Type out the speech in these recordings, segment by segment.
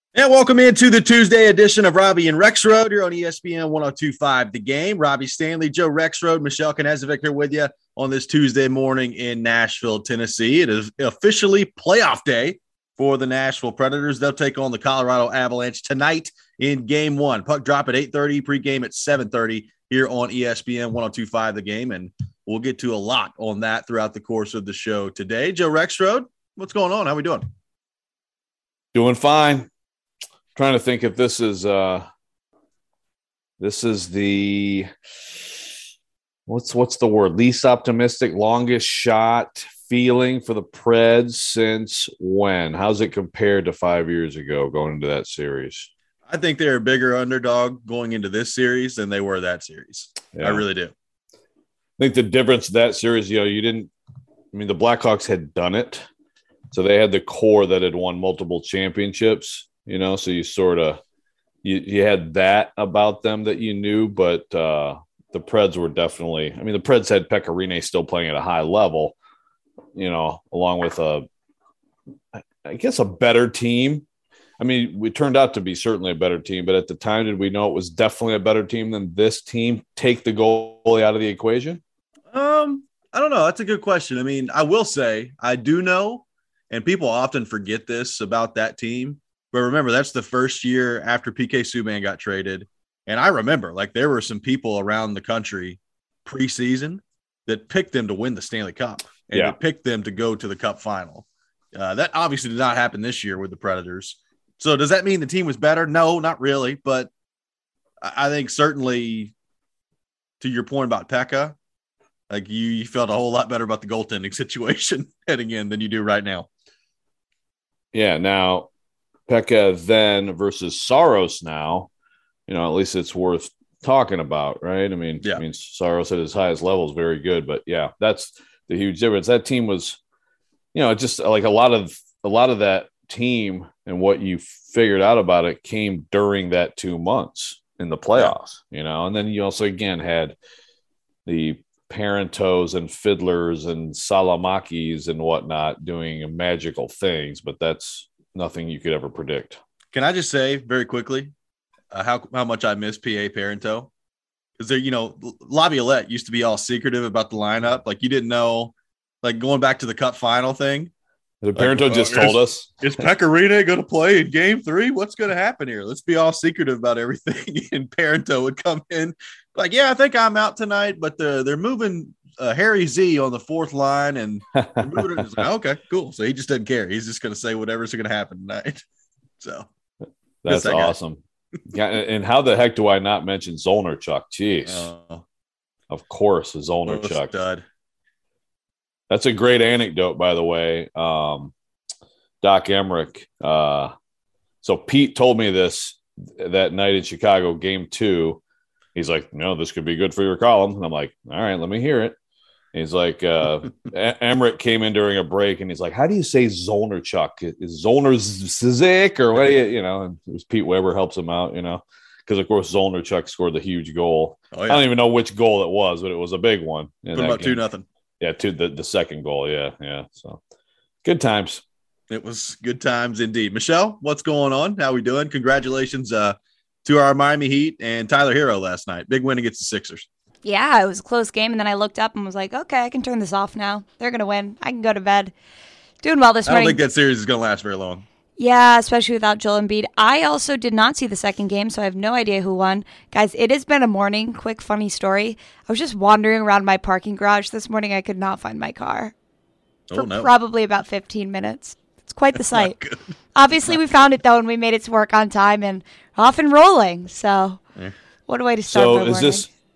And welcome into the Tuesday edition of Robbie and Rexroad here on ESPN 102.5 The Game. Robbie Stanley, Joe Rexroad, Michelle Knezovic here with you on this Tuesday morning in Nashville, Tennessee. It is officially playoff day for the Nashville Predators. They'll take on the Colorado Avalanche tonight in Game 1. Puck drop at 8:30, pregame at 7:30 here on ESPN 102.5 The Game. And we'll get to a lot on that throughout the course of the show today. Joe Rexroad, what's going on? How we doing? Doing fine. Trying to think if this is the what's the word, least optimistic, longest shot feeling for the Preds since when? How's it compared to 5 years ago going into that series? I think they're a bigger underdog going into this series than they were that series. Yeah. I really do. I think the difference that series, the Blackhawks had done it. So they had the core that had won multiple championships. So you sort of you had that about them that you knew, but the Preds were definitely. I mean, the Preds had Pekka Rinne still playing at a high level, along with a better team. I mean, we turned out to be certainly a better team, but at the time, did we know it was definitely a better team than this team? Take the goalie out of the equation? I don't know. That's a good question. I mean, I will say I do know, and people often forget this about that team. But remember, that's the first year after PK Subban got traded. And I remember, there were some people around the country preseason that picked them to win the Stanley Cup and that picked them to go to the Cup final. That obviously did not happen this year with the Predators. So does that mean the team was better? No, not really. But I think certainly to your point about Pekka, you felt a whole lot better about the goaltending situation heading in than you do right now. Yeah, now – Pekka then versus Saros now, at least it's worth talking about, right? I mean, Saros at his highest level is very good, but yeah, that's the huge difference. That team was, just like a lot of that team and what you figured out about it came during that 2 months in the playoffs, and then you also again had the Parentos and Fiddlers and Salamakis and whatnot doing magical things, but that's nothing you could ever predict. Can I just say very quickly how much I miss PA Parento? Because there, Laviolette used to be all secretive about the lineup. You didn't know, going back to the Cup final thing. The Parento just told us. Is Pekka Rinne going to play in Game 3? What's going to happen here? Let's be all secretive about everything. And Parento would come in I think I'm out tonight, but they're moving Harry Z on the fourth line, and moving it. Okay, cool. So he just doesn't care. He's just going to say whatever's going to happen tonight. So that's awesome. Yeah, and how the heck do I not mention Zolnarchuk? Jeez, of course, Zolnarchuk. Stud. That's a great anecdote, by the way. Doc Emmerich. So Pete told me this that night in Chicago, Game 2. He's like, no, this could be good for your column. And I'm like, all right, let me hear it. And he's like, Emmerich came in during a break, and he's like, how do you say Zolnarchuk? Is Zolnarczyk or what? And it was Pete Weber helps him out, because, of course, Zolnarchuk scored the huge goal. Oh, yeah. I don't even know which goal it was, but it was a big one. Put about 2-0. Yeah, the second goal. Yeah. So good times. It was good times indeed. Michelle, what's going on? How we doing? Congratulations to our Miami Heat and Tyler Hero last night. Big win against the Sixers. Yeah, it was a close game, and then I looked up and was like, okay, I can turn this off now. They're going to win. I can go to bed. Doing well this morning. I don't think that series is going to last very long. Yeah, especially without Joel Embiid. I also did not see the second game, so I have no idea who won. Guys, it has been a morning. Quick, funny story. I was just wandering around my parking garage this morning. I could not find my car for probably about 15 minutes. It's quite the sight. Obviously, we found it, though, and we made it to work on time and off and rolling. So, what a way to start my morning.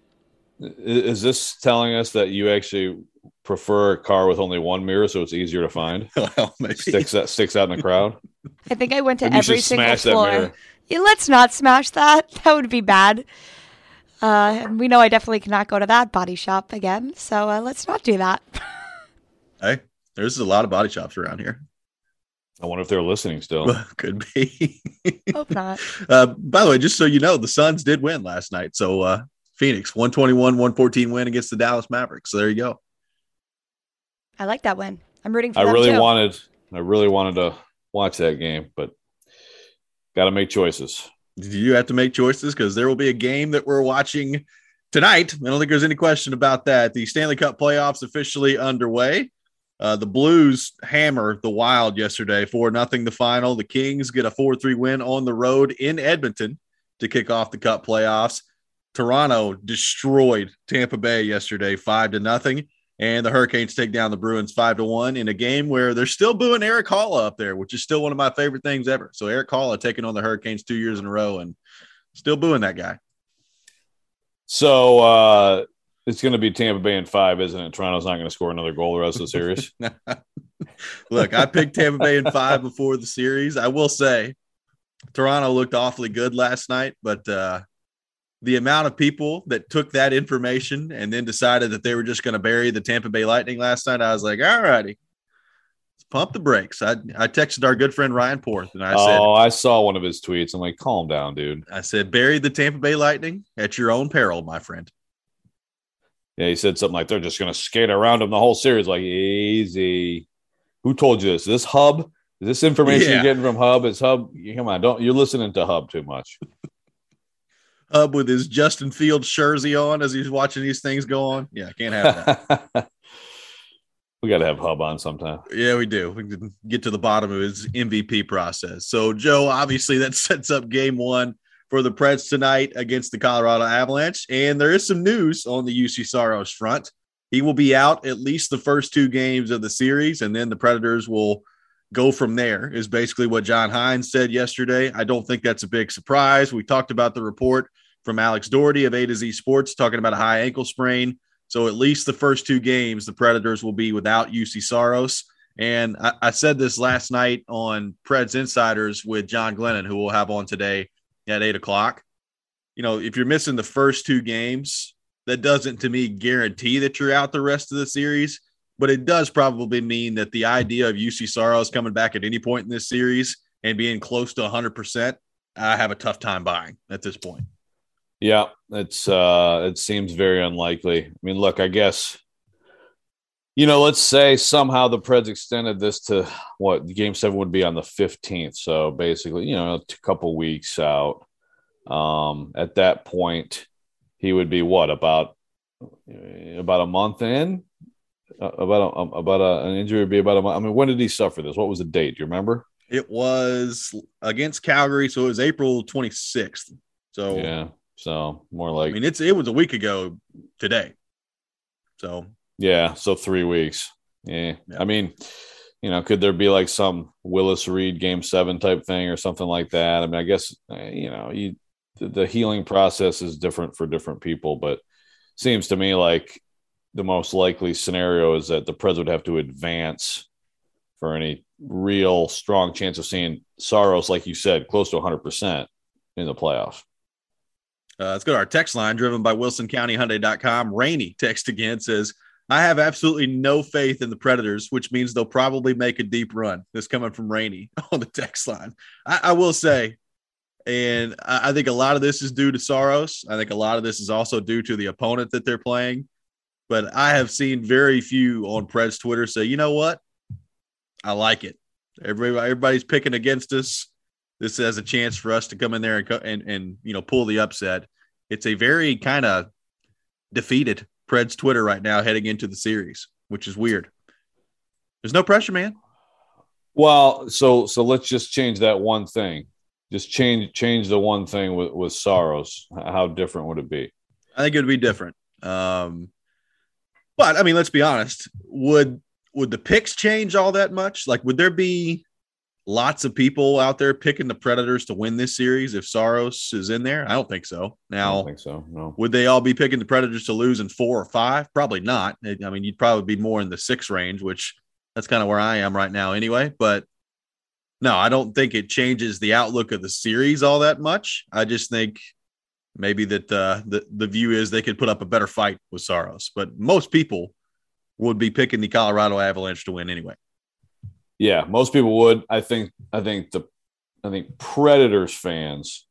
Is this telling us that you actually prefer a car with only one mirror so it's easier to find? Well, maybe. Sticks out in the crowd? I think I went to every single floor. Yeah, let's not smash that. That would be bad. And we know I definitely cannot go to that body shop again. So let's not do that. Hey, there's a lot of body shops around here. I wonder if they're listening still. Could be. Hope not. By the way, just so you know, the Suns did win last night. So Phoenix, 121-114 win against the Dallas Mavericks. So there you go. I like that win. I'm rooting for them I really wanted to watch that game, but Got to make choices. You have to make choices because there will be a game that we're watching tonight. I don't think there's any question about that. The Stanley Cup playoffs officially underway. The Blues hammer the Wild yesterday, 4-0 the final. The Kings get a 4-3 win on the road in Edmonton to kick off the Cup playoffs. Toronto destroyed Tampa Bay yesterday, 5-0. And the Hurricanes take down the Bruins 5-1 in a game where they're still booing Erik Haula up there, which is still one of my favorite things ever. So Erik Haula taking on the Hurricanes 2 years in a row and still booing that guy. So it's going to be Tampa Bay in 5, isn't it? Toronto's not going to score another goal the rest of the series. Look, I picked Tampa Bay in 5 before the series. I will say Toronto looked awfully good last night, but the amount of people that took that information and then decided that they were just going to bury the Tampa Bay Lightning last night, I was like, all righty, let's pump the brakes. I texted our good friend Ryan Porth, and I said, I saw one of his tweets. I'm like, calm down, dude. I said, bury the Tampa Bay Lightning at your own peril, my friend. Yeah, he said something like they're just going to skate around him the whole series. Like, easy. Who told you this? Is this Hub? Is this information you're getting from Hub? Is Hub? Come on, you're listening to Hub too much. Hub with his Justin Fields jersey on as he's watching these things go on. Yeah, can't have that. We got to have Hub on sometime. Yeah, we do. We can get to the bottom of his MVP process. So, Joe, obviously that sets up game 1 for the Preds tonight against the Colorado Avalanche. And there is some news on the UC Saros front. He will be out at least the first 2 games of the series, and then the Predators will go from there, is basically what John Hines said yesterday. I don't think that's a big surprise. We talked about the report from Alex Doherty of A to Z Sports talking about a high ankle sprain. So at least the first 2 games, the Predators will be without UC Saros. And I said this last night on Preds Insiders with John Glennon, who we'll have on today at 8 o'clock. You know, if you're missing the first 2 games, that doesn't, to me, guarantee that you're out the rest of the series. But it does probably mean that the idea of UC Saros coming back at any point in this series and being close to 100%, I have a tough time buying at this point. Yeah, it seems very unlikely. I mean, look, I guess, let's say somehow the Preds extended this to what game 7 would be on the 15th. So basically, a couple weeks out. At that point, he would be what, about a month in? An injury would be about a month. I mean, when did he suffer this? What was the date? Do you remember? It was against Calgary, so it was April 26th. So yeah. So more like, I mean, it was a week ago today. So yeah, so 3 weeks. Yeah. I mean, could there be like some Willis Reed game 7 type thing or something like that? I mean, I guess the healing process is different for different people, but seems to me like the most likely scenario is that the Preds would have to advance for any real strong chance of seeing Saros, like you said, close to 100% in the playoffs. Let's go to our text line driven by WilsonCountyHyundai.com. Rainey text again says, I have absolutely no faith in the Predators, which means they'll probably make a deep run. This coming from Rainey on the text line. I will say, and I think a lot of this is due to Saros. I think a lot of this is also due to the opponent that they're playing. But I have seen very few on Preds Twitter say, you know what? I like it. Everybody's picking against us. This has a chance for us to come in there and pull the upset. It's a very kind of defeated Preds Twitter right now heading into the series, which is weird. There's no pressure, man. Well, so let's just change that one thing. Just change the one thing with Saros. How different would it be? I think it would be different. But I mean, let's be honest. Would the picks change all that much? Like, would there be lots of people out there picking the Predators to win this series if Saros is in there? I don't think so. Now, I don't think so. No. Would they all be picking the Predators to lose in 4 or 5? Probably not. I mean, you'd probably be more in the 6 range, which that's kind of where I am right now anyway. But no, I don't think it changes the outlook of the series all that much. I just think maybe that the view is they could put up a better fight with Saros. But most people would be picking the Colorado Avalanche to win anyway. Yeah, most people would. I think Predators fans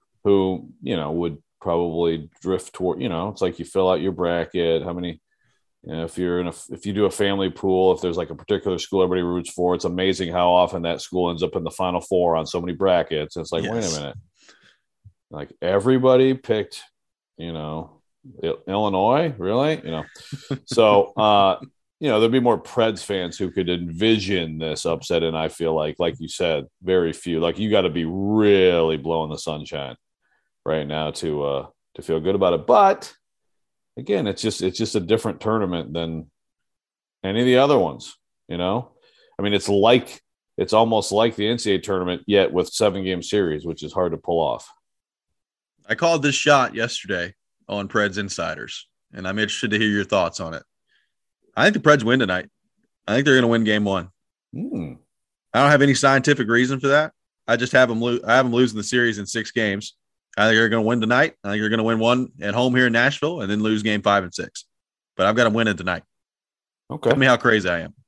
who, would probably drift toward, it's like you fill out your bracket, how many You know, if you do a family pool, if there's like a particular school everybody roots for, it's amazing how often that school ends up in the Final Four on so many brackets. It's like, wait a minute, like everybody picked, Illinois, really? So there'd be more Preds fans who could envision this upset, and I feel like you said, very few. Like you got to be really blowing the sunshine right now to feel good about it, but. Again, it's just a different tournament than any of the other ones, I mean, it's almost like the NCAA tournament, yet with 7-game series, which is hard to pull off. I called this shot yesterday on Preds Insiders, and I'm interested to hear your thoughts on it. I think the Preds win tonight. I think they're going to win game 1. I don't have any scientific reason for that. I just have them losing the series in 6 games. I think they're going to win tonight. I think they're going to win one at home here in Nashville and then lose game 5 and 6. But I've got to win it tonight. Okay. Tell me how crazy I am.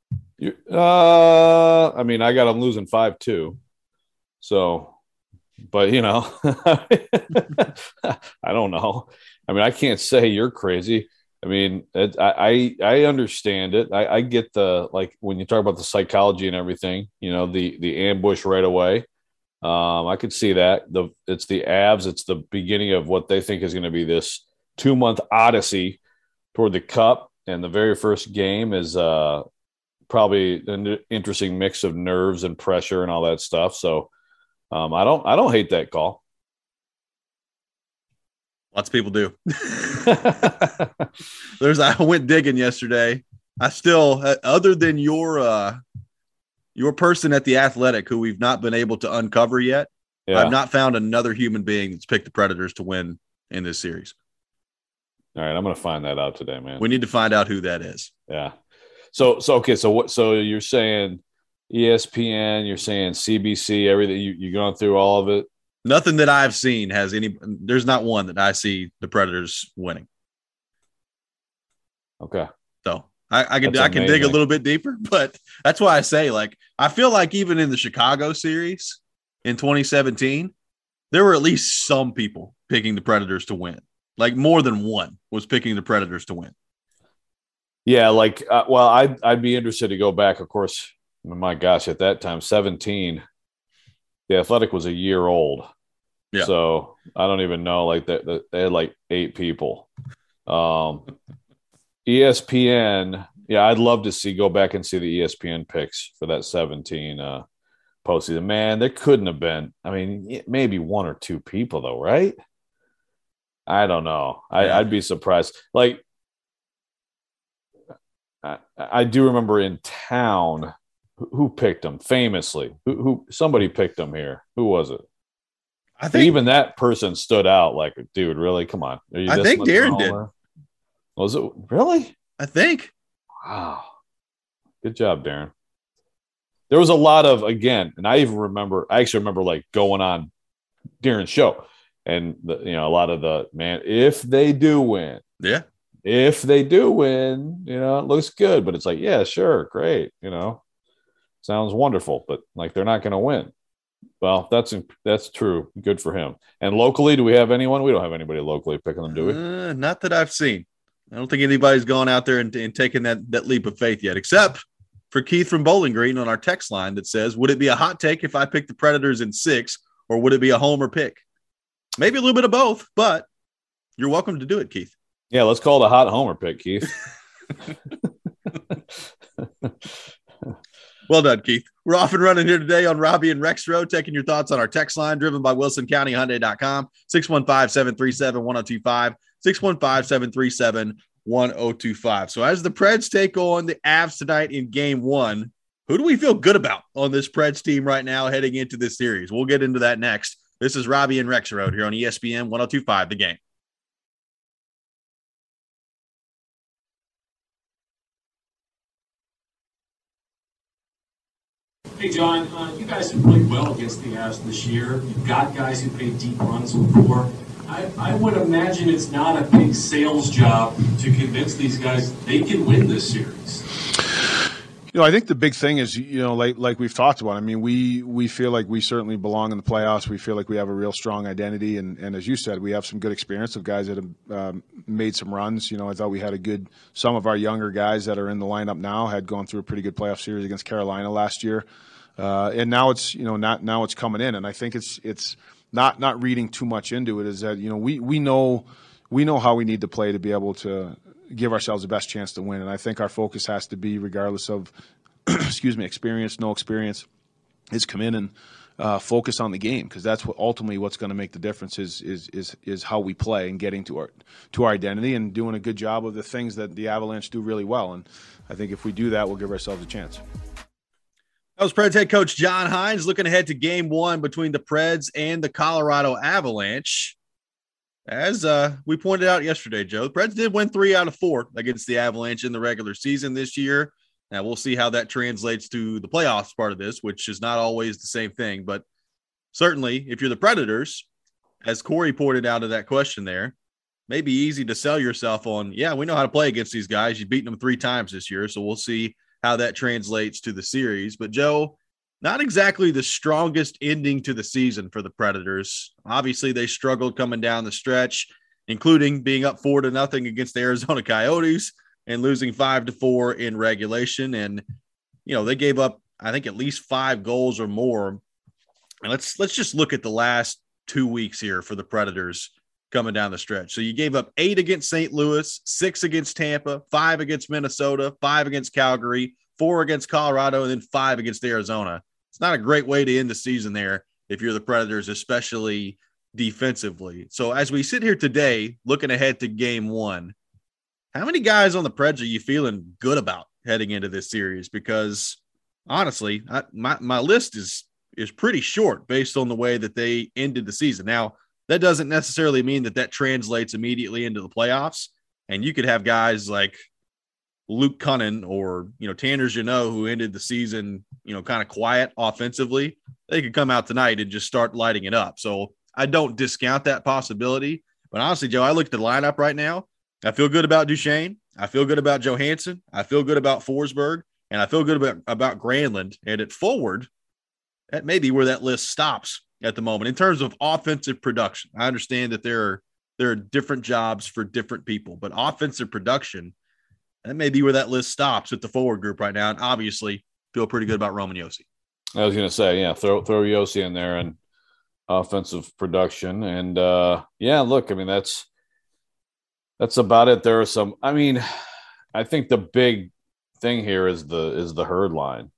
I mean, I got them losing 5-2. So, but, I don't know. I mean, I can't say you're crazy. I mean, I understand it. I get when you talk about the psychology and everything, the ambush right away. I could see that. It's the Avs. It's the beginning of what they think is going to be this 2-month odyssey toward the Cup. And the very first game is probably an interesting mix of nerves and pressure and all that stuff. So I don't hate that call. Lots of people do. I went digging yesterday. I still, other than your person at The Athletic, who we've not been able to uncover yet, I've not found another human being that's picked the Predators to win in this series. All right, I'm going to find that out today, man. We need to find out who that is. Yeah. So okay. So you're saying ESPN, you're saying CBC, everything. You're going through all of it. Nothing that I've seen has any. There's not one that I see the Predators winning. Okay. So. I can dig a little bit deeper, but that's why I say, I feel like even in the Chicago series in 2017, there were at least some people picking the Predators to win. Like more than one was picking the Predators to win. Yeah, I'd be interested to go back. Of course, my gosh, at that time, 17, the Athletic was a year old. Yeah. So I don't even know. They had 8 people. ESPN, yeah, I'd love to go back and see the ESPN picks for that 17 postseason. Man, there couldn't have been. I mean, maybe 1 or 2 people though, right? I don't know. I'd be surprised. I do remember in town who picked them famously. Who somebody picked them here. Who was it? I think even that person stood out. Like, dude, really? Come on. I think Darren did. Was it really? I think. Wow. Good job, Darren. There was a lot of, again, and I actually remember going on Darren's show and a lot of if they do win. Yeah. If they do win, it looks good, but it's like, yeah, sure. Great. Sounds wonderful, but they're not going to win. Well, that's true. Good for him. And locally, do we have anyone? We don't have anybody locally picking them, do we? Not that I've seen. I don't think anybody's gone out there and taken that leap of faith yet, except for Keith from Bowling Green on our text line that says, would it be a hot take if I picked the Predators in 6, or would it be a homer pick? Maybe a little bit of both, but you're welcome to do it, Keith. Yeah, let's call it a hot homer pick, Keith. Well done, Keith. We're off and running here today on Robbie and Rexroad, taking your thoughts on our text line, driven by WilsonCountyHyundai.com, 615-737-1025, 615-737-1025. So as the Preds take on the Avs tonight in game 1, who do we feel good about on this Preds team right now heading into this series? We'll get into that next. This is Robbie and Rexroad here on ESPN 1025, The Game. Hey, John, you guys have played well against the Avs this year. You've got guys who played deep runs before. I would imagine it's not a big sales job to convince these guys they can win this series. I think the big thing is, like we've talked about. I mean, we feel like we certainly belong in the playoffs. We feel like we have a real strong identity, and as you said, we have some good experience of guys that have made some runs. I thought we had some of our younger guys that are in the lineup now had gone through a pretty good playoff series against Carolina last year, and now it's now it's coming in, and I think it's not reading too much into it. Is that we know how we need to play to be able to give ourselves the best chance to win. And I think our focus has to be, regardless of, experience, no experience, is come in and focus on the game, because that's ultimately what's going to make the difference is how we play and getting to our identity and doing a good job of the things that the Avalanche do really well. And I think if we do that, we'll give ourselves a chance. That was Preds head coach John Hynes looking ahead to Game 1 between the Preds and the Colorado Avalanche. As we pointed out yesterday, Joe, the Preds did win 3 out of 4 against the Avalanche in the regular season this year. Now, we'll see how that translates to the playoffs part of this, which is not always the same thing. But certainly, if you're the Predators, as Corey pointed out in that question there, may be easy to sell yourself on, yeah, we know how to play against these guys. You've beaten them 3 times this year, so we'll see how that translates to the series. But, Joe, not exactly the strongest ending to the season for the Predators. Obviously, they struggled coming down the stretch, including being up 4-0 against the Arizona Coyotes and losing 5-4 in regulation. And, they gave up, I think, at least 5 goals or more. And let's just look at the last 2 weeks here for the Predators coming down the stretch. So you gave up 8 against St. Louis, 6 against Tampa, 5 against Minnesota, 5 against Calgary, 4 against Colorado, and then 5 against Arizona. It's not a great way to end the season there if you're the Predators, especially defensively. So as we sit here today, looking ahead to Game 1, how many guys on the Preds are you feeling good about heading into this series? Because honestly, my list is pretty short based on the way that they ended the season. Now, that doesn't necessarily mean that translates immediately into the playoffs. And you could have guys like Luke Cunnin or, Tanner Jeannot, who ended the season, kind of quiet offensively. They could come out tonight and just start lighting it up. So I don't discount that possibility. But honestly, Joe, I look at the lineup right now. I feel good about Duchesne. I feel good about Johansson. I feel good about Forsberg. And I feel good about Granlund. And at forward, that may be where that list stops at the moment in terms of offensive production. I understand that there are different jobs for different people, but offensive production, that may be where that list stops at the forward group right now. And obviously feel pretty good about Roman Josi. I was going to say, yeah, throw Josi in there and offensive production. And look, I mean, that's about it. There are some, I think the big thing here is the Herd line.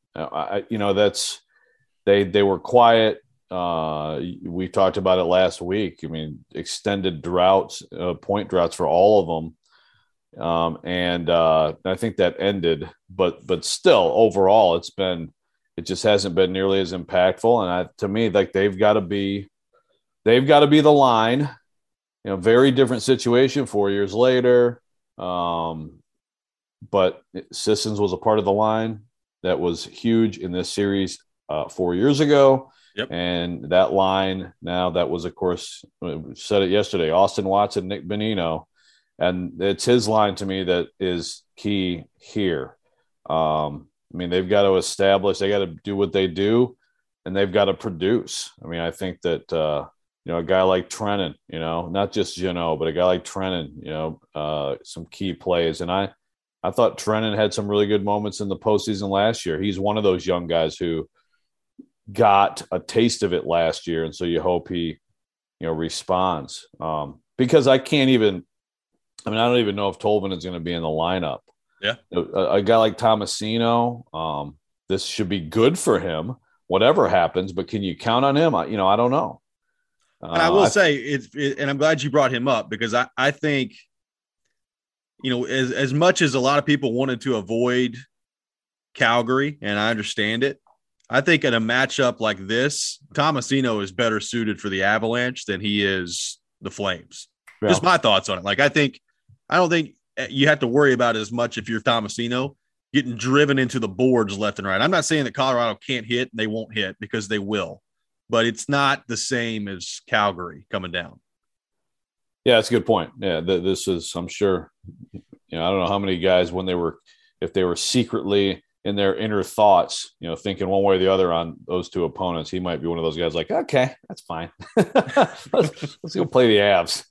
They were quiet. We talked about it last week. I mean, extended droughts, point droughts for all of them. And I think that ended, but still overall it just hasn't been nearly as impactful. And to me, like they've got to be the line, very different situation 4 years later. But Sissons was a part of the line that was huge in this series 4 years ago. Yep. And that line now, that was, of course, we said it yesterday, Austin Watson, Nick Bonino. And it's his line to me that is key here. They've got to establish, they got to do what they do, and they've got to produce. I think that, a guy like Trennan, not just Jeannot, but a guy like Trennan, some key plays. And I thought Trennan had some really good moments in the postseason last year. He's one of those young guys who got a taste of it last year. And so you hope he, responds. Because I don't even know if Tolvin is going to be in the lineup. Yeah. A guy like Tomasino, this should be good for him, whatever happens, but can you count on him? I don't know. And I will say and I'm glad you brought him up, because I think, as much as a lot of people wanted to avoid Calgary, and I understand it, I think in a matchup like this, Tomasino is better suited for the Avalanche than he is the Flames. Yeah. Just my thoughts on it. Like, I don't think you have to worry about it as much if you're Tomasino getting driven into the boards left and right. I'm not saying that Colorado can't hit and they won't hit, because they will, but it's not the same as Calgary coming down. Yeah, that's a good point. Yeah, this is, I'm sure, I don't know how many guys if they were secretly in their inner thoughts, thinking one way or the other on those two opponents, he might be one of those guys like, okay, that's fine. let's go play the Avs.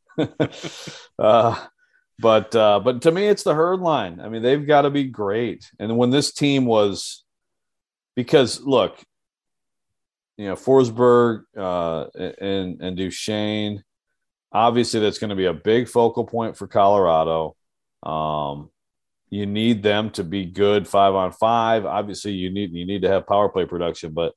But to me, it's the herd line. I mean, they've got to be great. And when this team was, because look, Forsberg and Duchesne, obviously that's going to be a big focal point for Colorado. You need them to be good 5-on-5. Obviously, you need to have power play production. But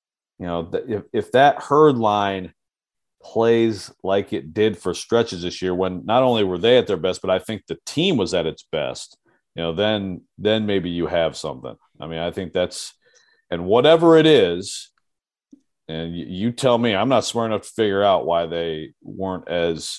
if that herd line plays like it did for stretches this year, when not only were they at their best, but I think the team was at its best, then maybe you have something. I mean, I think that's, and whatever it is, and you tell me, I'm not smart enough to figure out why they weren't as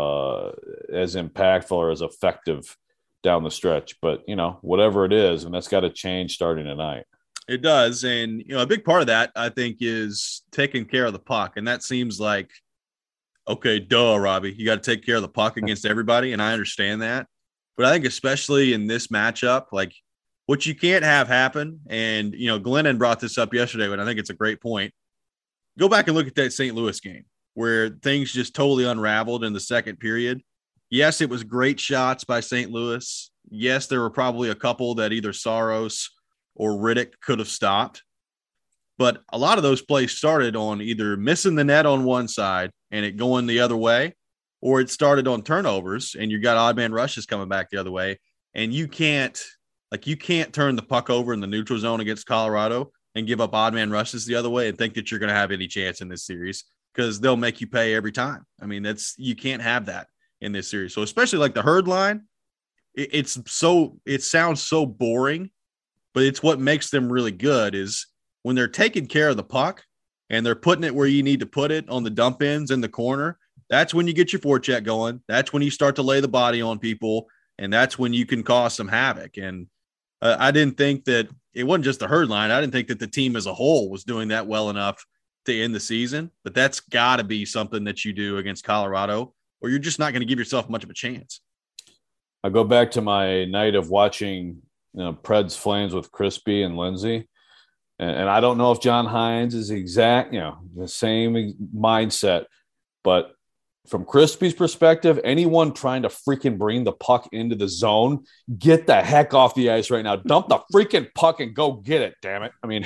impactful or as effective down the stretch. But, whatever it is, and that's got to change starting tonight. It does. And, a big part of that, I think, is taking care of the puck. And that seems like, okay, duh, Robbie, you got to take care of the puck against everybody. And I understand that. But I think especially in this matchup, like what you can't have happen, and, Glennon brought this up yesterday, but I think it's a great point. Go back and look at that St. Louis game where things just totally unraveled in the second period. Yes, it was great shots by St. Louis. Yes, there were probably a couple that either Saros or Riddick could have stopped. But a lot of those plays started on either missing the net on one side and it going the other way, or it started on turnovers and you got odd man rushes coming back the other way. And you can't turn the puck over in the neutral zone against Colorado and give up odd man rushes the other way and think that you're going to have any chance in this series, because they'll make you pay every time. I mean, you can't have that in this series. So especially like the herd line, it sounds so boring, but it's what makes them really good is when they're taking care of the puck and they're putting it where you need to put it on the dump ins in the corner. That's when you get your forecheck going. That's when you start to lay the body on people. And that's when you can cause some havoc. And I didn't think that it wasn't just the herd line. I didn't think that the team as a whole was doing that well enough to end the season, but that's got to be something that you do against Colorado, or you're just not going to give yourself much of a chance. I go back to my night of watching Preds Flames with Crispy and Lindsay. And I don't know if John Hines is exact, the same mindset, but from Crispy's perspective, anyone trying to freaking bring the puck into the zone, get the heck off the ice right now. Dump the freaking puck and go get it, damn it. I mean,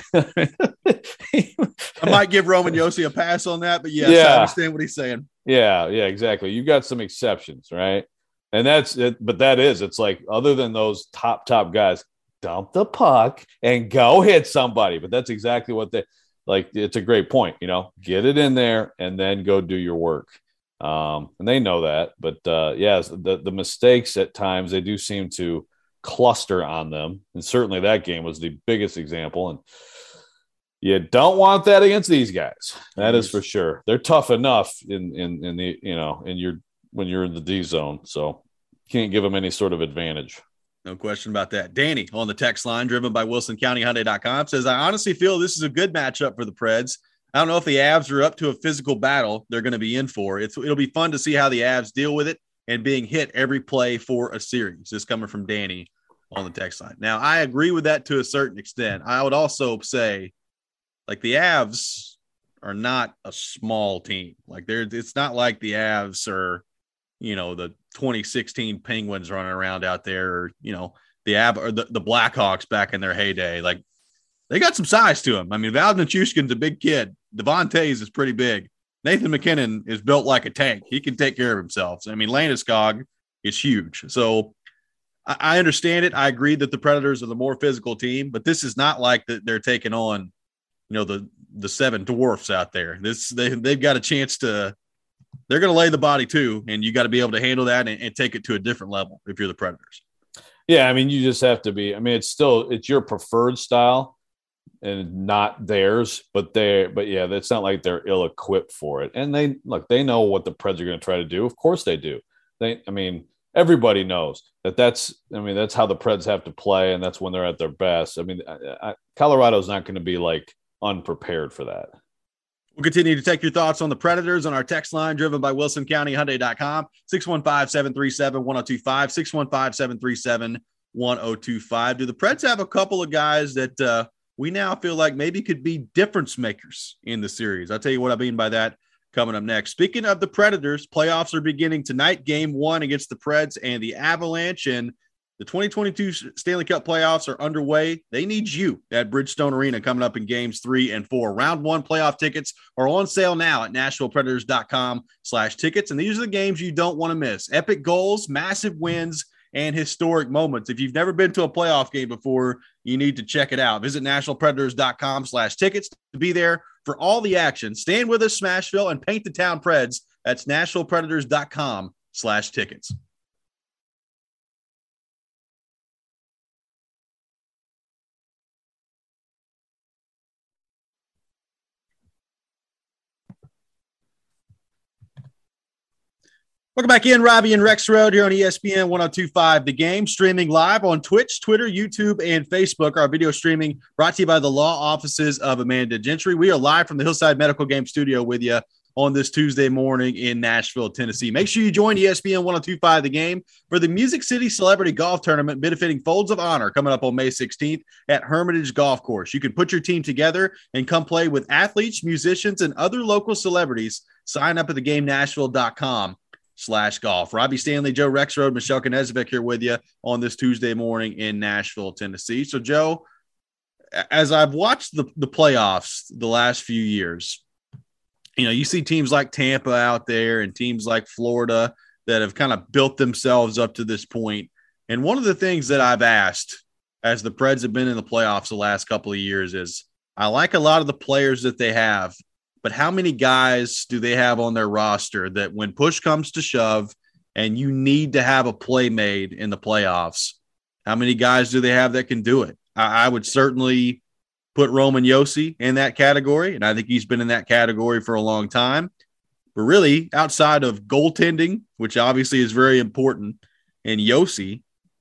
I might give Roman Josi a pass on that, but yes, yeah. I understand what he's saying. Yeah, exactly. You got some exceptions, right? And that's it. But it's like, other than those top guys, dump the puck and go hit somebody. But that's exactly what it's a great point, get it in there and then go do your work. And they know that, but yes, the mistakes at times, they do seem to cluster on them. And certainly that game was the biggest example. And you don't want that against these guys. That is for sure. They're tough enough in the, when you're in the D zone. So can't give them any sort of advantage. No question about that. Danny on the text line, driven by WilsonCountyHyundai.com, says, I honestly feel this is a good matchup for the Preds. I don't know if the Avs are up to a physical battle they're going to be in for. It'll be fun to see how the Avs deal with it and being hit every play for a series. This coming from Danny on the text line. Now, I agree with that to a certain extent. I would also say, like, the Avs are not a small team. Like, it's not like the Avs are, the 2016 Penguins running around out there, or, the Blackhawks back in their heyday. Like, they got some size to him. I mean, Val Nichushkin's a big kid. Devon Toews is pretty big. Nathan McKinnon is built like a tank. He can take care of himself. I mean, Landeskog is huge. So I understand it. I agree that the Predators are the more physical team, but this is not like that they're taking on, the seven dwarfs out there. They've got a chance to – they're going to lay the body too, and you got to be able to handle that and take it to a different level if you're the Predators. Yeah, I mean, you just have to be – I mean, it's your preferred style and not theirs, but yeah, it's not like they're ill-equipped for it. And they know what the Preds are going to try to do. Of course they do. Everybody knows that's how the Preds have to play, and that's when they're at their best. I mean, Colorado's not going to be like unprepared for that. We'll continue to take your thoughts on the Predators on our text line, driven by WilsonCountyHyundai.com, 615-737-1025, 1025. Do the Preds have a couple of guys that we now feel like maybe could be difference makers in the series? I'll tell you what I mean by that coming up next. Speaking of the Predators, playoffs are beginning tonight. Game 1 against the Preds and the Avalanche, and the 2022 Stanley Cup playoffs are underway. They need you at Bridgestone Arena coming up in games 3 and 4. Round 1 playoff tickets are on sale now at NashvillePredators.com/tickets. And these are the games you don't want to miss. Epic goals, massive wins, and historic moments. If you've never been to a playoff game before, you need to check it out. Visit NashvillePredators.com/tickets to be there for all the action. Stand with us, Smashville, and paint the town Preds. That's NashvillePredators.com/tickets. Welcome back in, Robbie and Rexrode here on ESPN 102.5 The Game, streaming live on Twitch, Twitter, YouTube, and Facebook. Our video streaming brought to you by the law offices of Amanda Gentry. We are live from the Hillside Medical Game Studio with you on this Tuesday morning in Nashville, Tennessee. Make sure you join ESPN 102.5 The Game for the Music City Celebrity Golf Tournament benefiting Folds of Honor coming up on May 16th at Hermitage Golf Course. You can put your team together and come play with athletes, musicians, and other local celebrities. Sign up at theGameNashville.com/golf. Robbie Stanley, Joe Rexrode, Michelle Knezvik here with you on this Tuesday morning in Nashville, Tennessee. So, Joe, as I've watched the playoffs the last few years, you know, you see teams like Tampa out there and teams like Florida that have kind of built themselves up to this point. And one of the things that I've asked as the Preds have been in the playoffs the last couple of years is I like a lot of the players that they have, but how many guys do they have on their roster that when push comes to shove and you need to have a play made in the playoffs, how many guys do they have that can do it? I would certainly put Roman Josi in that category, and I think he's been in that category for a long time. But really, outside of goaltending, which obviously is very important, and Josi,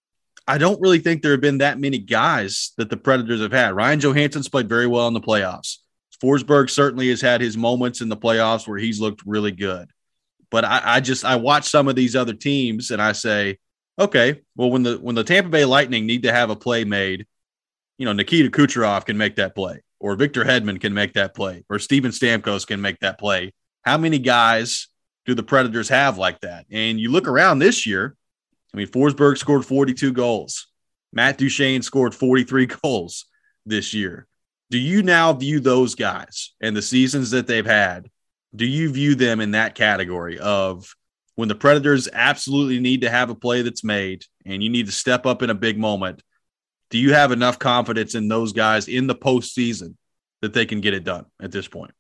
I don't really think there have been that many guys that the Predators have had. Ryan Johansson's played very well in the playoffs. Forsberg certainly has had his moments in the playoffs where he's looked really good. But I watch some of these other teams and I say, okay, well, when the Tampa Bay Lightning need to have a play made, you know, Nikita Kucherov can make that play, or Victor Hedman can make that play, or Steven Stamkos can make that play. How many guys do the Predators have like that? And you look around this year, I mean, Forsberg scored 42 goals. Matt Duchene scored 43 goals this year. Do you now view those guys and the seasons that they've had, do you view them in that category of when the Predators absolutely need to have a play that's made and you need to step up in a big moment? Do you have enough confidence in those guys in the postseason that they can get it done at this point?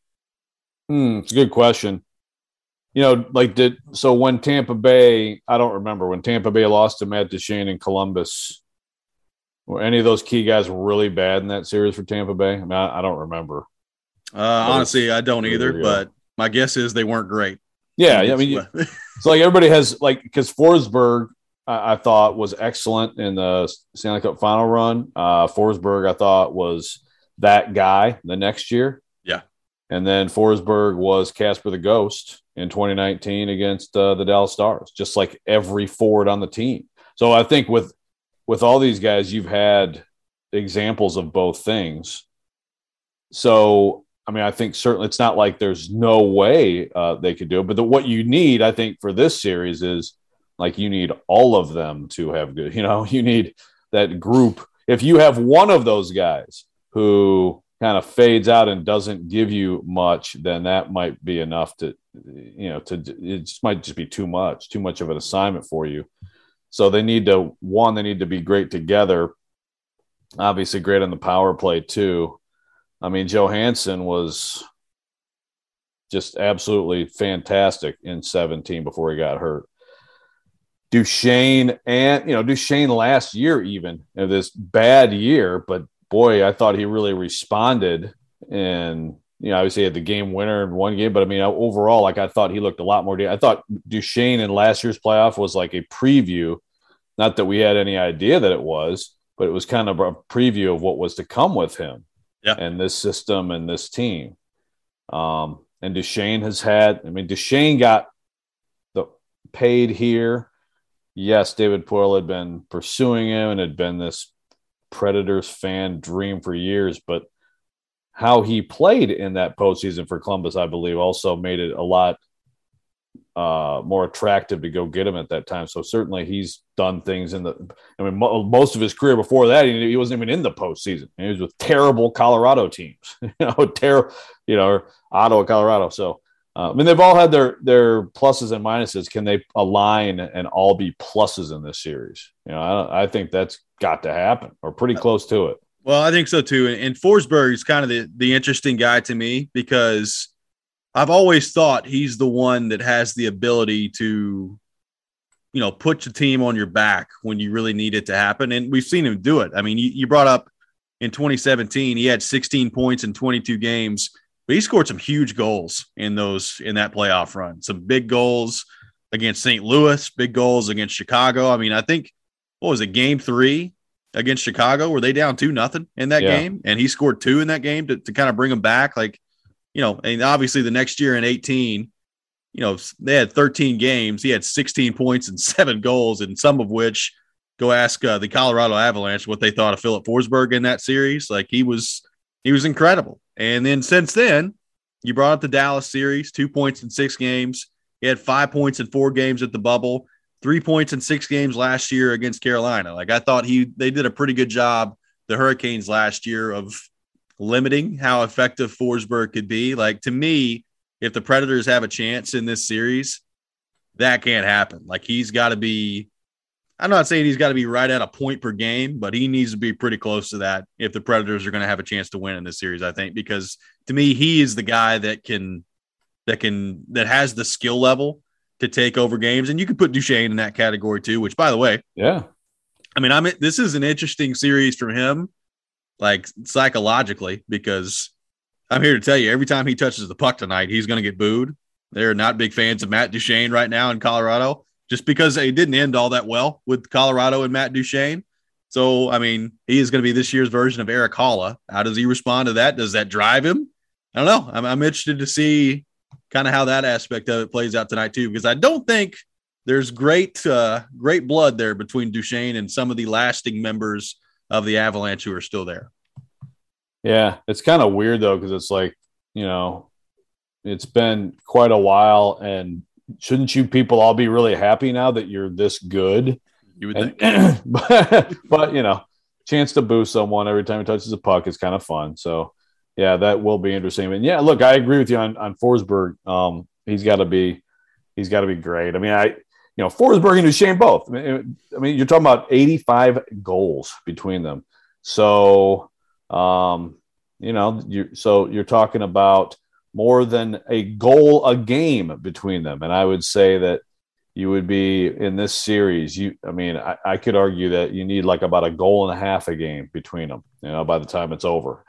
It's a good question. You know, so when Tampa Bay, I don't remember, when Tampa Bay lost to Matt Duchene in Columbus, were any of those key guys really bad in that series for Tampa Bay? I mean, I don't remember. Honestly, I don't either, but my guess is they weren't great. Yeah, I mean, it's like everybody has, like, because Forsberg, I thought, was excellent in the Stanley Cup final run. Forsberg, I thought, was that guy the next year. Yeah. And then Forsberg was Casper the Ghost in 2019 against the Dallas Stars, just like every forward on the team. So I think with all these guys, you've had examples of both things. So, I mean, I think certainly it's not like there's no way they could do it. But what you need, I think, for this series is, like, you need all of them to have good, you know, you need that group. If you have one of those guys who kind of fades out and doesn't give you much, then that might be enough to, you know, it just might just be too much of an assignment for you. So they need to be great together. Obviously great on the power play too. I mean, Johansson was just absolutely fantastic in 17 before he got hurt. Duchene last year, even, you know, this bad year, but boy, I thought he really responded, and, you know, obviously he had the game winner in one game, but I mean, overall, like, I thought he looked a lot more. I thought Duchene in last year's playoff was like a preview, not that we had any idea that it was, but it was kind of a preview of what was to come with him and this system and this team. And Duchene Duchene got paid here. yes, David Poile had been pursuing him and had been this Predators fan dream for years, but how he played in that postseason for Columbus, I believe, also made it a lot more attractive to go get him at that time. So certainly he's done things most of his career before that, he wasn't even in the postseason. He was with terrible Colorado teams, Ottawa, Colorado. So, they've all had their pluses and minuses. Can they align and all be pluses in this series? I think that's got to happen or pretty close to it. Well, I think so too. And Forsberg is kind of the interesting guy to me because I've always thought he's the one that has the ability to, put your team on your back when you really need it to happen. And we've seen him do it. I mean, you brought up in 2017, he had 16 points in 22 games, but he scored some huge goals in that playoff run. Some big goals against St. Louis, big goals against Chicago. I mean, I think, what was it, game 3 against Chicago? Were they down 2-0 in that game? And he scored 2 in that game to kind of bring them back. Like, and obviously the next year in 18, they had 13 games. He had 16 points and 7 goals, and some of which, go ask the Colorado Avalanche what they thought of Philip Forsberg in that series. Like, he was incredible. And then since then, you brought up the Dallas series, 2 points in 6 games. He had 5 points in 4 games at the bubble, 3 points in 6 games last year against Carolina. Like, I thought they did a pretty good job, the Hurricanes last year, of limiting how effective Forsberg could be. Like, to me, if the Predators have a chance in this series, that can't happen. Like, he's got to be, I'm not saying he's got to be right at a point per game, but he needs to be pretty close to that if the Predators are going to have a chance to win in this series, I think, because to me, he is the guy that has the skill level to take over games. And you could put Duchesne in that category too, which, by the way, I mean, this is an interesting series from him, like, psychologically, because I'm here to tell you, every time he touches the puck tonight, he's going to get booed. They're not big fans of Matt Duchene right now in Colorado, just because it didn't end all that well with Colorado and Matt Duchene. So, I mean, he is going to be this year's version of Eric Halla. How does he respond to that? Does that drive him? I don't know. I'm interested to see kind of how that aspect of it plays out tonight too, because I don't think there's great blood there between Duchene and some of the lasting members of the Avalanche who are still there. Yeah, it's kind of weird though, because it's like, it's been quite a while, and shouldn't you people all be really happy now that you're this good? You would think. but chance to boo someone every time he touches a puck is kind of fun. So yeah, that will be interesting. And yeah, look, I agree with you on Forsberg. He's got to be great. I mean, Forsberg and Duchene both. I mean, you're talking about 85 goals between them. So, you're talking about more than a goal a game between them. And I would say that you would be in this series. I could argue that you need like about a goal and a half a game between them, by the time it's over,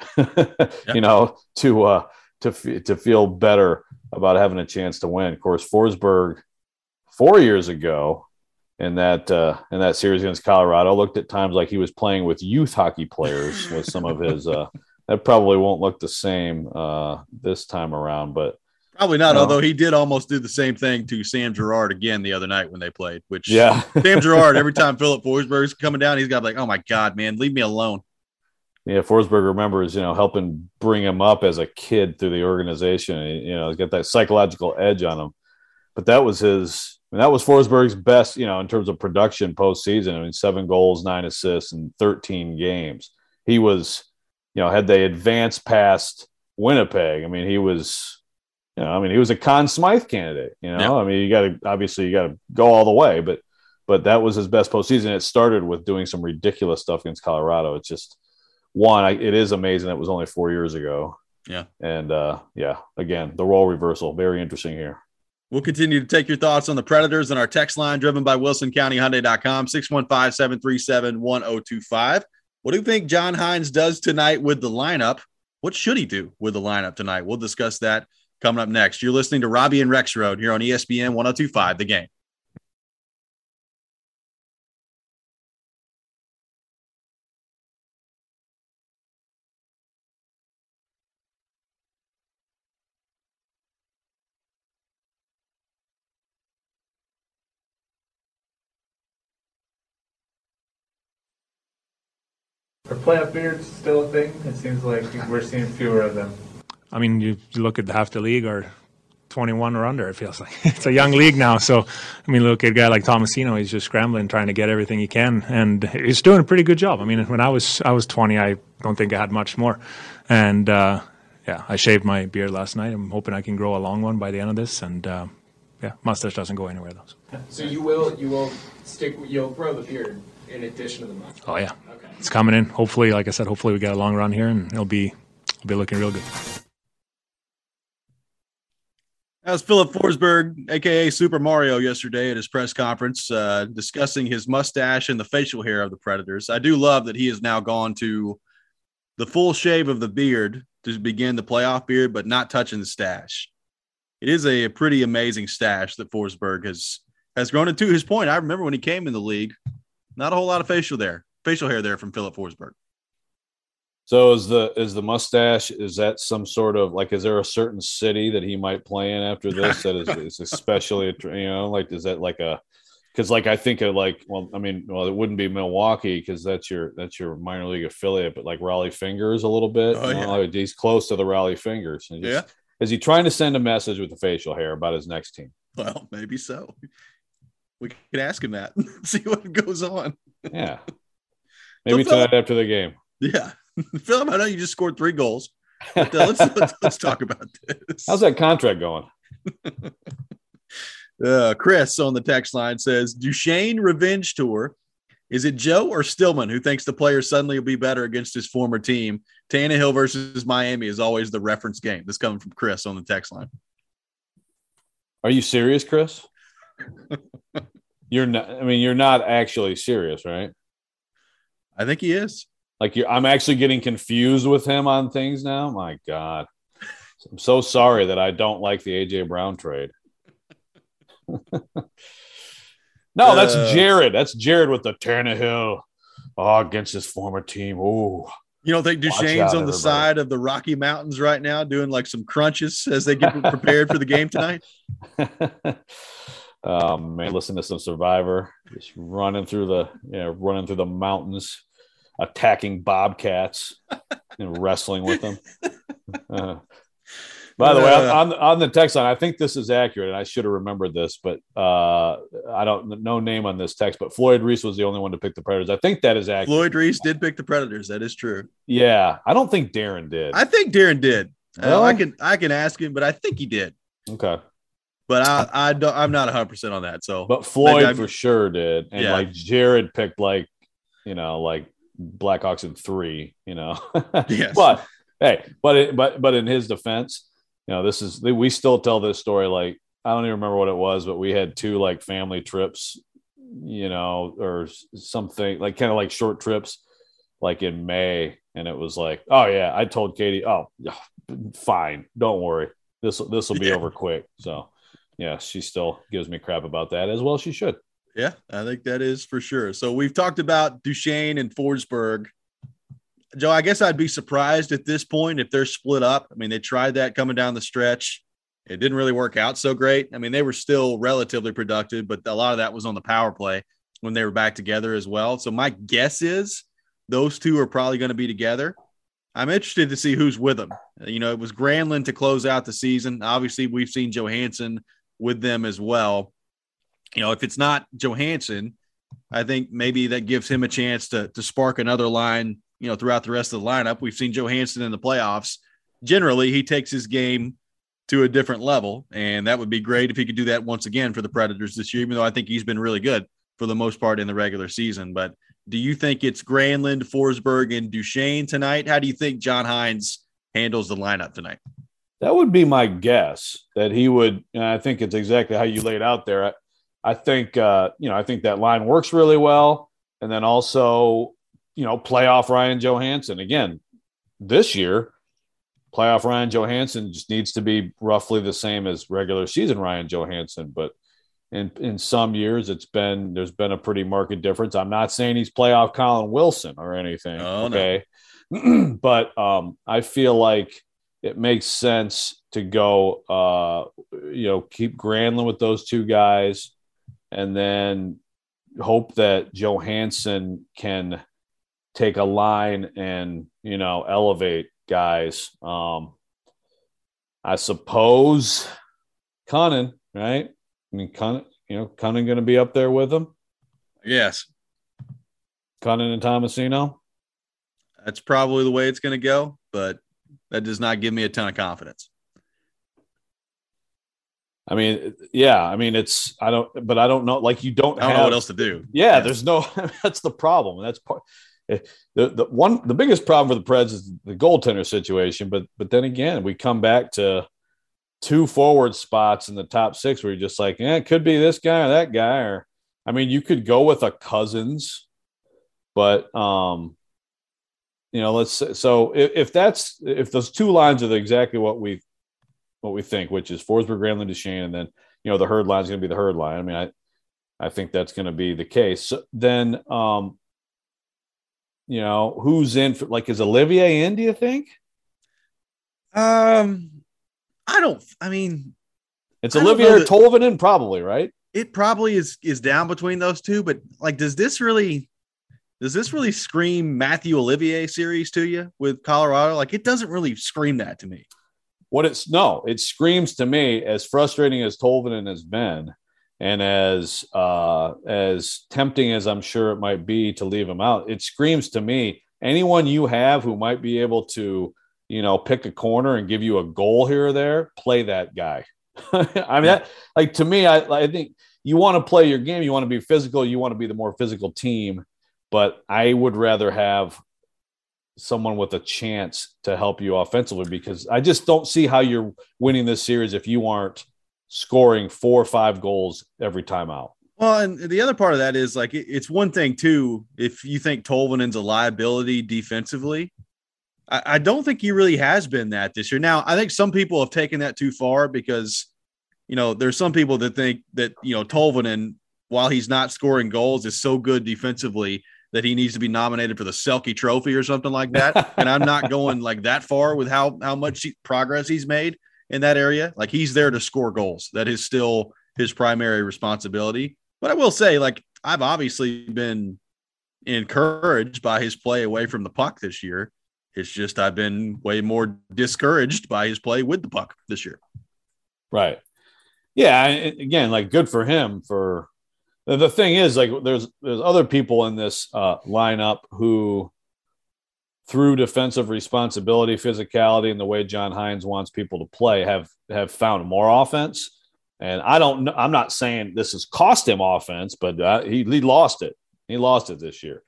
to feel better about having a chance to win. Of course, Forsberg 4 years ago in that series against Colorado looked at times like he was playing with youth hockey players with some of his, that probably won't look the same this time around, but probably not. Although he did almost do the same thing to Sam Girard again the other night when they played. Which Sam Girard, every time Philip Forsberg's coming down, he's got like, oh my God, man, leave me alone. Yeah, Forsberg remembers, helping bring him up as a kid through the organization. He's got that psychological edge on him. But that was Forsberg's best, in terms of production postseason. I mean, 7 goals, 9 assists in 13 games. He was, had they advanced past Winnipeg, he was a Conn Smythe candidate. I mean, you got to go all the way, but that was his best postseason. It started with doing some ridiculous stuff against Colorado. It's just it is amazing. It was only 4 years ago. Yeah. And again, the role reversal, very interesting here. We'll continue to take your thoughts on the Predators on our text line driven by WilsonCountyHyundai.com, 615-737-1025. What do you think John Hynes does tonight with the lineup? What should he do with the lineup tonight? We'll discuss that coming up next. You're listening to Robbie and Rexroad here on ESPN 102.5 The Game. Are playoff beards still a thing? It seems like we're seeing fewer of them. I mean, you look at half the league are 21 or under, it feels like. It's a young league now. So, I mean, look at a guy like Tomasino. He's just scrambling, trying to get everything he can. And he's doing a pretty good job. I mean, when I was 20, I don't think I had much more. And, I shaved my beard last night. I'm hoping I can grow a long one by the end of this. And, mustache doesn't go anywhere, though. So you'll grow the beard in addition to the mustache? Oh, yeah. Okay. It's coming in. Hopefully, like I said, we get a long run here, and it'll be looking real good. That was Filip Forsberg, a.k.a. Super Mario, yesterday at his press conference, discussing his mustache and the facial hair of the Predators. I do love that he has now gone to the full shave of the beard to begin the playoff beard, but not touching the stash. It is a pretty amazing stash that Forsberg has grown into. His point, I remember when he came in the league, not a whole lot of facial hair there from Filip Forsberg. So is the mustache, is that some sort of, like, is there a certain city that he might play in after this that is especially, like, is that like because like I think of like, it wouldn't be Milwaukee because that's your minor league affiliate, but like Raleigh Fingers a little bit. Like he's close to the Raleigh Fingers. And is he trying to send a message with the facial hair about his next team? Well, maybe so. We can ask him that, see what goes on. Yeah. Maybe tonight after the game. Yeah. Philip, I know you just scored 3 goals, but let's talk about this. How's that contract going? Chris on the text line says, Duchesne revenge tour. Is it Joe or Stillman who thinks the player suddenly will be better against his former team? Tannehill versus Miami is always the reference game. This coming from Chris on the text line. Are you serious, Chris? You're not. I mean, you're not actually serious, right? I think he is. Like, I'm actually getting confused with him on things now. My God. I'm so sorry that I don't like the A.J. Brown trade. No, that's Jared. That's Jared with the Tannehill against his former team. Ooh. You don't think Duchesne's on the side of the Rocky Mountains right now doing like some crunches as they get prepared for the game tonight? Man, listen to some Survivor. Just running through the mountains, attacking bobcats and wrestling with them. By the way, on the text line, I think this is accurate, and I should have remembered this, but I don't no name on this text. But Floyd Reese was the only one to pick the Predators. I think that is accurate. Floyd Reese did pick the Predators. That is true. Yeah, I don't think Darren did. I think Darren did. I can ask him, but I think he did. Okay. But I'm not 100% on that. So, but Floyd for sure did, and like Jared picked like Blackhawks in 3. Yes. But hey, but in his defense, we still tell this story. Like, I don't even remember what it was, but we had 2 like family trips, or something like kind of like short trips, like in May, and it was like, oh yeah, I told Katie, oh, fine, don't worry, this will be over quick. So. Yeah, she still gives me crap about that, as well she should. Yeah, I think that is for sure. So we've talked about Duchesne and Forsberg. Joe, I guess I'd be surprised at this point if they're split up. I mean, they tried that coming down the stretch. It didn't really work out so great. I mean, they were still relatively productive, but a lot of that was on the power play when they were back together as well. So my guess is those 2 are probably going to be together. I'm interested to see who's with them. It was Granlund to close out the season. Obviously, we've seen Johansson with them as well. If it's not Johansson, I think maybe that gives him a chance to spark another line, throughout the rest of the lineup. We've seen Johansson in the playoffs. Generally, he takes his game to a different level, and that would be great if he could do that once again for the Predators this year, even though I think he's been really good for the most part in the regular season. But do you think it's Granlund, Forsberg, and Duchesne tonight? How do you think John Hynes handles the lineup tonight? That would be my guess that he would. And I think it's exactly how you laid out there. I think, I think that line works really well. And then also, playoff Ryan Johansson. Again, this year, playoff Ryan Johansson just needs to be roughly the same as regular season Ryan Johansson. But in some years, there's been a pretty marked difference. I'm not saying he's playoff Colin Wilson or anything. Oh, okay. No. But I feel like it makes sense to go, keep Granlund with those 2 guys and then hope that Johansson can take a line and, elevate guys. I suppose Cunnin, right? I mean, Cunnin going to be up there with him? Yes. Cunnin and Tomasino? That's probably the way it's going to go, but that does not give me a ton of confidence. I mean, yeah. I mean, I don't know. Like, you don't I don't know what else to do. Yeah, there's no. That's the problem. That's part. The biggest problem for the Preds is the goaltender situation. But then again, we come back to 2 forward spots in the top 6 where you're just like, it could be this guy or that guy. Or, I mean, you could go with a Cousins, but let's say, so if those 2 lines are exactly what we think, which is Forsberg, Granlund, Duchesne, and then the Herd line is going to be the Herd line. I mean, I think that's going to be the case. So then, who's in for, like, is Olivier in? Do you think? It's Olivier or Tolvanen, probably, right? It probably is down between those 2, but like, does this really scream Matthew Olivier series to you with Colorado? Like, it doesn't really scream that to me. It screams to me, as frustrating as Tolvanen has been, and as tempting as I'm sure it might be to leave him out, it screams to me, anyone you have who might be able to, pick a corner and give you a goal here or there, play that guy. I mean, to me, I think you want to play your game. You want to be physical. You want to be the more physical team. But I would rather have someone with a chance to help you offensively, because I just don't see how you're winning this series if you aren't scoring 4 or 5 goals every time out. Well, and the other part of that is, like, it's one thing too, if you think Tolvanen's a liability defensively. I don't think he really has been that this year. Now, I think some people have taken that too far, because, there's some people that think that, Tolvanen, while he's not scoring goals, is so good defensively that he needs to be nominated for the Selke Trophy or something like that. And I'm not going like that far with how much progress he's made in that area. Like, he's there to score goals. That is still his primary responsibility. But I will say, like, I've obviously been encouraged by his play away from the puck this year. It's just I've been way more discouraged by his play with the puck this year. Right. Yeah. Again, like, good for him. For the thing is, like, there's other people in this lineup who, through defensive responsibility, physicality, and the way John Hynes wants people to play, have found more offense. And I'm not saying this has cost him offense, but he lost it. He lost it this year.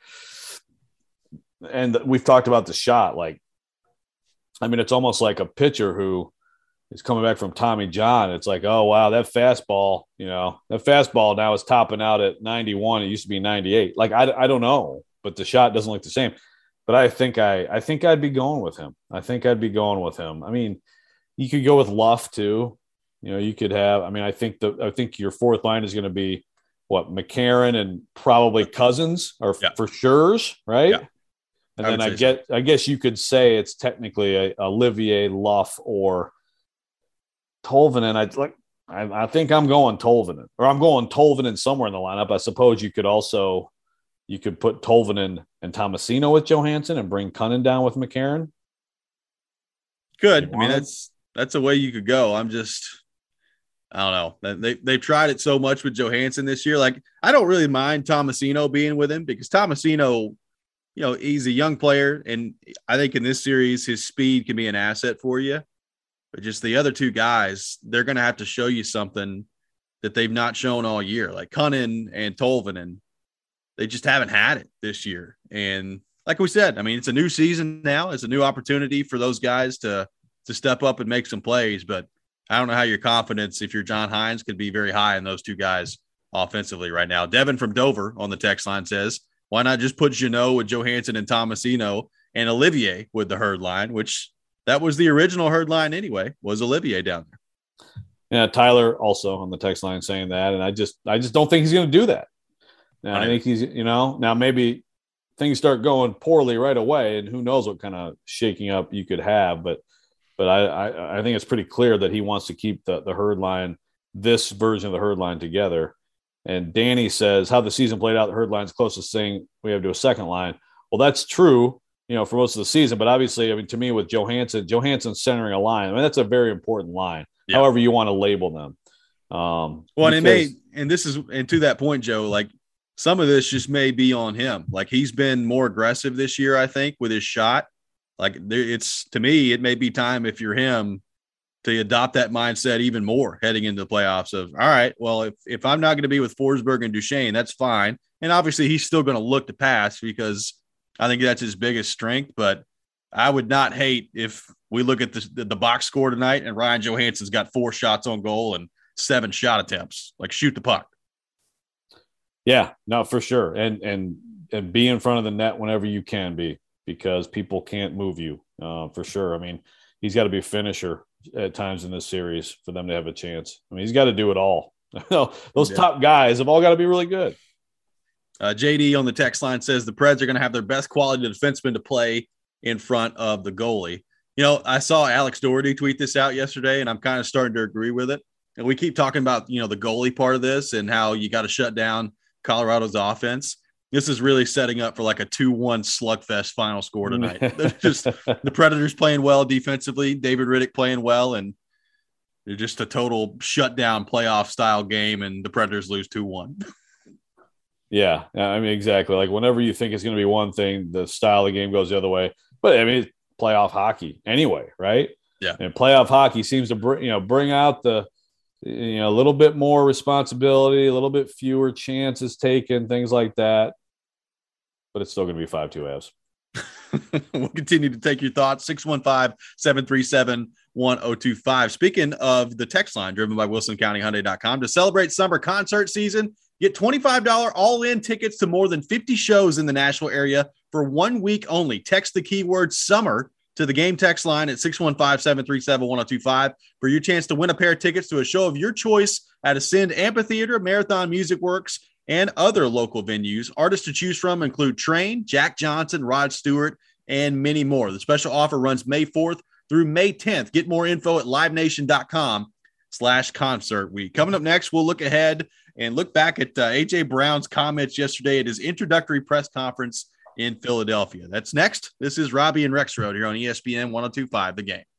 And we've talked about the shot. Like, I mean, it's almost like a pitcher who is coming back from Tommy John. It's like, oh, wow, that fastball now is topping out at 91. It used to be 98. Like, I don't know, but the shot doesn't look the same. But I think I'd be going with him. I mean, you could go with Luff too. You could have. I mean, I think your 4th line is going to be what, McCarron and probably Cousins are for sure, right? Yeah. And then I guess you could say it's technically a Olivier, Luff, or Tolvanen. I think I'm going Tolvanen, or I'm going Tolvanen somewhere in the lineup. I suppose you could put Tolvanen and Tomasino with Johansson and bring Cunnin down with McCarron. Good. I mean, that's a way you could go. I don't know. They've tried it so much with Johansson this year. Like, I don't really mind Tomasino being with him, because Tomasino, he's a young player, and I think in this series his speed can be an asset for you. But just the other 2 guys, they're going to have to show you something that they've not shown all year. Like Cunnin and Tolvanen, they just haven't had it this year. And like we said, I mean, it's a new season now. It's a new opportunity for those guys to step up and make some plays. But I don't know how your confidence, if you're John Hynes, could be very high in those 2 guys offensively right now. Devin from Dover on the text line says, why not just put Jeannot with Johansson and Tomasino and Olivier with the Herd line, which that was the original Herd line anyway, was Olivier down there. Yeah, Tyler also on the text line saying that, and I just don't think he's going to do that. Now, I think he's, now maybe things start going poorly right away, and who knows what kind of shaking up you could have, but I think it's pretty clear that he wants to keep the Herd line, this version of the Herd line, together. And Danny says, how the season played out, the Herd line's closest thing we have to a second line. Well, that's true, for most of the season. But obviously, I mean, to me, with Johansson centering a line, I mean, that's a very important line, however you want to label them. And to that point, Joe, like some of this just may be on him. Like he's been more aggressive this year, I think, with his shot. Like to me, it may be time if you're him to adopt that mindset even more heading into the playoffs of, all right, well, if I'm not going to be with Forsberg and Duchesne, that's fine. And obviously he's still going to look to pass because I think that's his biggest strength. But I would not hate if we look at the box score tonight and Ryan Johansson's got 4 shots on goal and 7 shot attempts. Like, shoot the puck. Yeah, no, for sure. And be in front of the net whenever you can be, because people can't move you, for sure. I mean, he's got to be a finisher at times in this series for them to have a chance. I mean, he's got to do it all. Those top guys have all got to be really good. JD on the text line says the Preds are going to have their best quality defenseman to play in front of the goalie. I saw Alex Doherty tweet this out yesterday, and I'm kind of starting to agree with it. And we keep talking about, the goalie part of this and how you got to shut down Colorado's offense. This is really setting up for like a 2-1 slugfest final score tonight. Just the Predators playing well defensively, David Riddick playing well, and they're just a total shutdown playoff style game, and the Predators lose 2-1. Yeah, I mean, exactly. Like whenever you think it's going to be one thing, the style of the game goes the other way. But I mean, it's playoff hockey anyway, right? Yeah. And playoff hockey seems to bring out the a little bit more responsibility, a little bit fewer chances taken, things like that. But it's still going to be 5-2 Avs. We'll continue to take your thoughts. 615-737-1025. Speaking of the text line driven by WilsonCountyHyundai.com, to celebrate summer concert season, get $25 all-in tickets to more than 50 shows in the Nashville area for 1 week only. Text the keyword summer to the game text line at 615-737-1025 for your chance to win a pair of tickets to a show of your choice at Ascend Amphitheater, Marathon Music Works, and other local venues. Artists to choose from include Train, Jack Johnson, Rod Stewart, and many more. The special offer runs May 4th through May 10th. Get more info at livenation.com/concert week. Coming up next, we'll look ahead and look back at A.J. Brown's comments yesterday at his introductory press conference in Philadelphia. That's next. This is Robbie and Rexroad here on ESPN 102.5 The Game.